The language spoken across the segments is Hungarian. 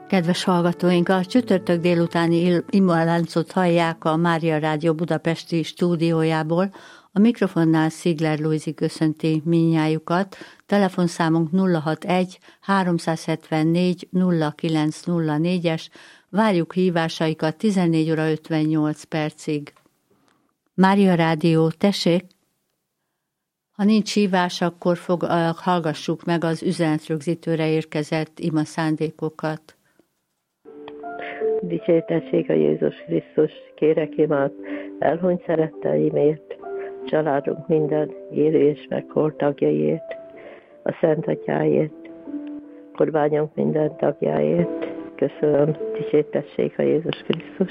Kedves hallgatóink, a csütörtök délutáni imaláncot hallják a Mária Rádió budapesti stúdiójából. A mikrofonnál Szigler Lujzi köszönti mindnyájukat. Telefonszámunk 061 374 0904-es. Várjuk hívásaikat 14 óra 58 percig. Mária Rádió, tessék! Ha nincs hívás, akkor hallgassuk meg az üzenetrögzítőre érkezett ima szándékokat. Dicsértessék a Jézus Krisztus, kérek imát elhunyt szeretteimért, családunk minden élő és meghalt tagjaiért, a Szent Atyáért, kormányunk minden tagjáért. Köszönöm, dicsértessék a Jézus Krisztus.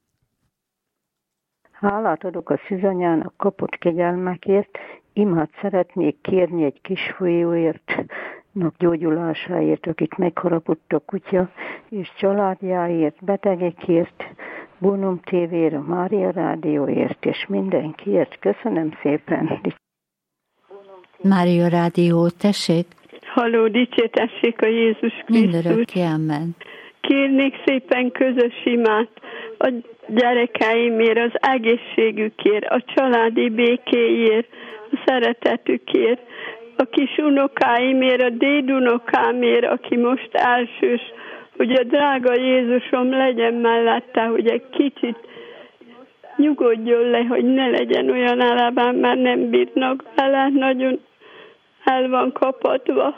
Hálát adok a szűzanyának kapott kegyelmekért, imát szeretnék kérni egy kisfiúért, gyógyulásáért, akit megharapott a kutya, és családjáért, betegekért, Bónum TV-re, Mária Rádióért, és mindenkiért. Köszönöm szépen. Mária Rádió, tessék! Halló, dicsértessék a Jézus Krisztus! Mindörökké, amen. Kérnék szépen közös imát a gyerekeimért, az egészségükért, a családi békéért, a szeretetükért, a kis unokáimért, a dédunokámért, aki most elsős, hogy a drága Jézusom legyen mellette, hogy egy kicsit nyugodjon le, hogy ne legyen olyan állapotban, mert nem bírnak vele, nagyon el van kapatva.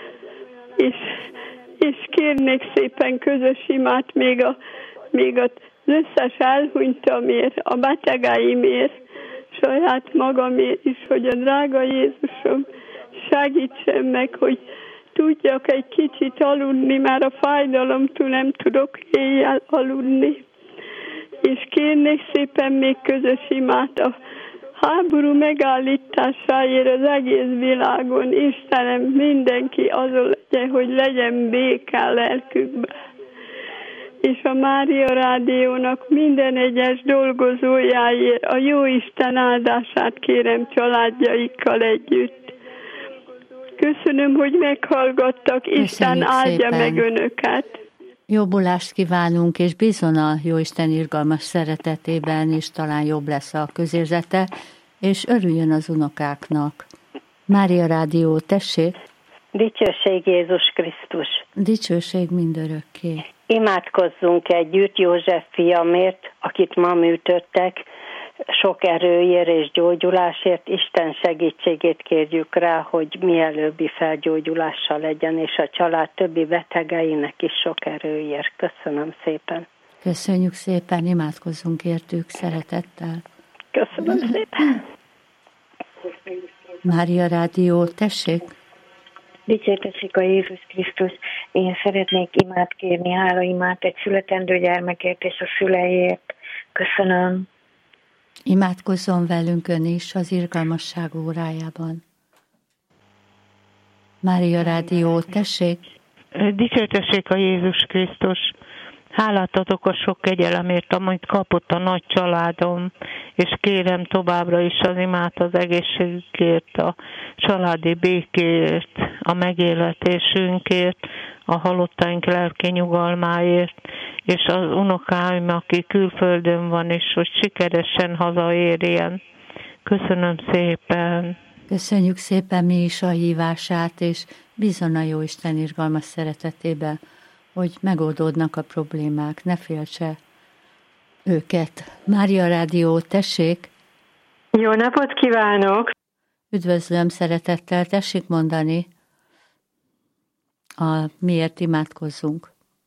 És kérnék szépen közös imát még az összes elhunytamért, a betegeimért, saját magamért is, hogy a drága Jézusom segítsen meg, hogy tudjak egy kicsit aludni, mert a fájdalomtól nem tudok éjjel aludni. És kérnék szépen még közös imát a háború megállításáért az egész világon. Istenem, mindenki azon legyen, hogy legyen béke a lelkükben. És a Mária Rádiónak minden egyes dolgozójáért a Jóisten áldását kérem családjaikkal együtt. Köszönöm, hogy meghallgattak. Isten áldja meg önöket. Jobbulást kívánunk, és bízom a Jóisten irgalmas szeretetében, és talán jobb lesz a közérzete, és örüljön az unokáknak. Mária Rádió, tessék! Dicsőség Jézus Krisztus! Dicsőség mindörökké! Imádkozzunk együtt József fiamért, akit ma műtöttek, sok erőért és gyógyulásért. Isten segítségét kérjük rá, hogy mielőbbi felgyógyulással legyen, és a család többi betegeinek is sok erőért. Köszönöm szépen. Köszönjük szépen, imádkozzunk értük szeretettel. Köszönöm szépen. Mária Rádió, tessék! Dicsértessék a Jézus Krisztus. Én szeretnék imát kérni, hálaimát egy születendő gyermekért és a szüleiért. Köszönöm. Imádkozzon velünk ön is az irgalmasság órájában. Mária Rádió, tessék! Dicsértessék a Jézus Krisztus! Hálát adok a sok kegyelemért, amit kapott a nagy családom, és kérem továbbra is az imát az egészségükért, a családi békéért, a megéletésünkért, a halottaink lelki nyugalmáért, és az unokáim, aki külföldön van is, hogy sikeresen hazaérjen. Köszönöm szépen! Köszönjük szépen mi is a hívását, és bízom a Jóisten irgalmas szeretetében, hogy megoldódnak a problémák, ne féltse őket. Mária Rádió, tessék! Jó napot kívánok! Üdvözlöm szeretettel, tessék mondani, miért imádkozzunk.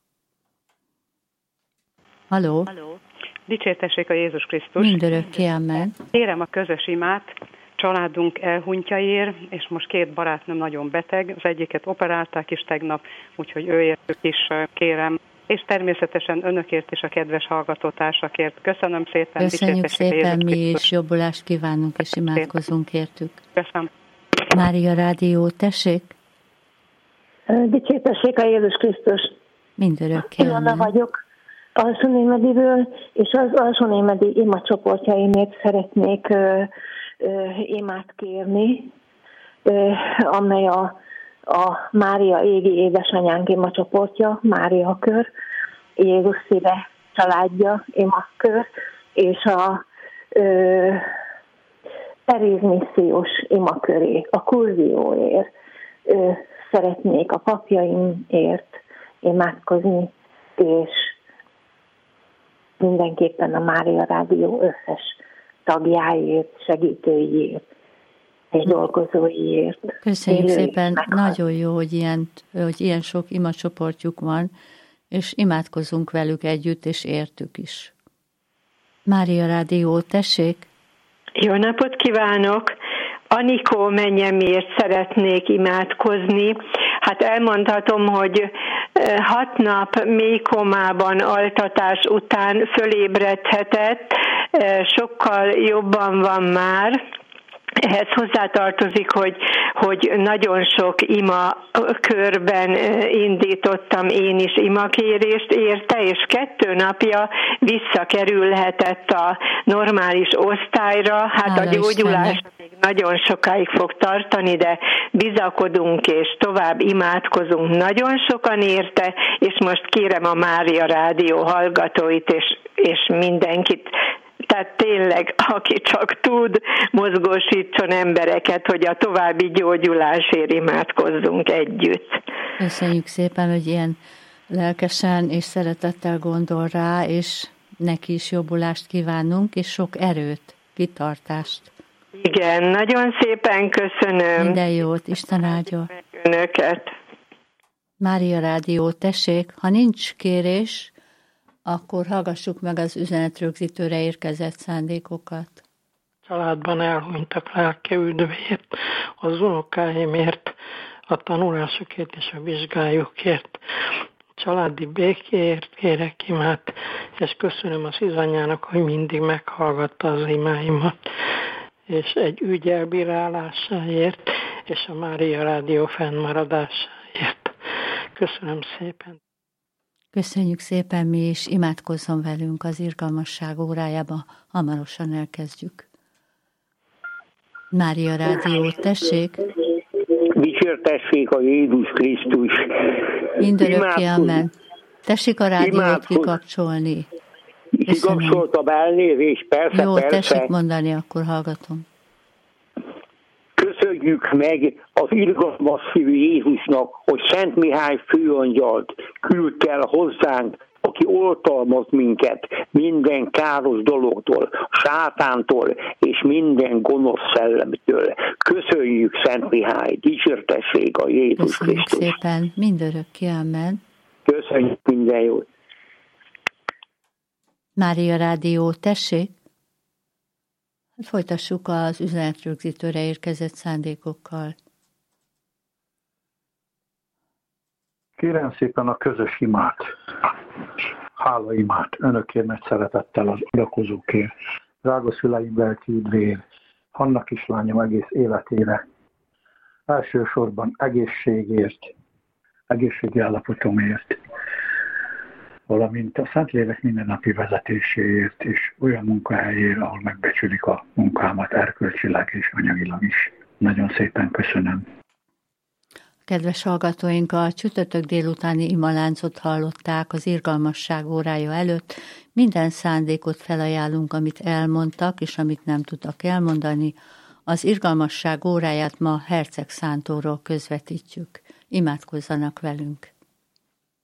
Halló? Dicsértessék a Jézus Krisztus! Mindörökké, amen. Kérem a közös imát családunk elhunytjaért, és most 2 barátnőm nagyon beteg, az egyiket operálták is tegnap, úgyhogy őértük is kérem, és természetesen önökért és a kedves hallgatótársakért. Köszönöm szépen. Köszönjük szépen, mi is jobbulást kívánunk, és imádkozunk értük. Köszönöm. Mária Rádió, tessék! Dicsértessék a Jézus Krisztus! Mindörökké, amen. Ilona vagyok Alsónémediből, és az Alsónémedi ima csoportjaimért szeretnék imát kérni, amely a Mária égi édesanyánk imacsoportja, Mária kör, Jézus szíve családja imakör, és a Teréz missziós imaköré, a kurzióért szeretnék a papjaimért imádkozni, és mindenképpen a Mária Rádió összes tagjáért, segítőiért és dolgozóiért. Köszönjük szépen, nagyon jó, hogy ilyen sok imacsoportjuk van, és imádkozunk velük együtt, és értük is. Mária Rádió, tessék! Jó napot kívánok! Anikó mennyemért szeretnék imádkozni. Hát elmondhatom, hogy 6 nap mély komában altatás után fölébredhetett, sokkal jobban van már. Ehhez hozzátartozik, hogy nagyon sok ima körben indítottam én is imakérést érte, és 2 napja visszakerülhetett a normális osztályra. Hát a gyógyulás még nagyon sokáig fog tartani, de bizakodunk és tovább imádkozunk nagyon sokan érte, és most kérem a Mária Rádió hallgatóit és mindenkit, tehát tényleg, aki csak tud, mozgósítson embereket, hogy a további gyógyulásért imádkozzunk együtt. Köszönjük szépen, hogy ilyen lelkesen és szeretettel gondol rá, és neki is jobbulást kívánunk, és sok erőt, kitartást. Igen, nagyon szépen köszönöm. Minden jót, Isten áldja önöket. Mária Rádió, tessék, ha nincs kérés, akkor hallgassuk meg az üzenetrögzítőre érkezett szándékokat. Családban elhunytak lelke üdvért, az unokáimért, a tanulásokért és a vizsgájukért. Családi békéért kérek imát, és köszönöm a Szizanyának, hogy mindig meghallgatta az imáimat, és egy ügy elbírálásáért, és a Mária Rádió fennmaradásáért. Köszönöm szépen. Köszönjük szépen mi is, imádkozzon velünk az irgalmasság órájába, hamarosan elkezdjük. Mária Rádió, tessék! Dicsértessék a Jézus Krisztus! Mindörökké, amen. Tessék a rádiót kikapcsolni. Kikapcsoltam, elnézést, persze, jó, persze. Tessék mondani, akkor hallgatom. Köszönjük meg az irgalmas szívű Jézusnak, hogy Szent Mihály főangyalt küldt el hozzánk, aki oltalmaz minket minden káros dologtól, sátántól és minden gonosz szellemtől. Köszönjük, Szent Mihály, dicsértessék a Jézus Köszönjük Krisztus. Szépen, mindörökké, amen. Köszönjük, minden jót. Mária Rádió, tessék! Folytassuk az üzenetrögzítőre érkezett szándékokkal. Kérem szépen a közös imát, hálaimát, önökért nagy szeretettel az adakozókért, drága szüleim lelki üdvéért, Hanna kislányom egész életére, elsősorban egészségért, egészségi állapotomért, valamint a Szentlélek mindennapi vezetéséért és olyan munkahelyért, ahol megbecsülik a munkámat erkölcsileg és anyagilag is. Nagyon szépen köszönöm. Kedves hallgatóink, a csütörtök délutáni imaláncot hallották az irgalmasság órája előtt. Minden szándékot felajánlunk, amit elmondtak, és amit nem tudtak elmondani. Az irgalmasság óráját ma Herceg Szántóról közvetítjük. Imádkozzanak velünk!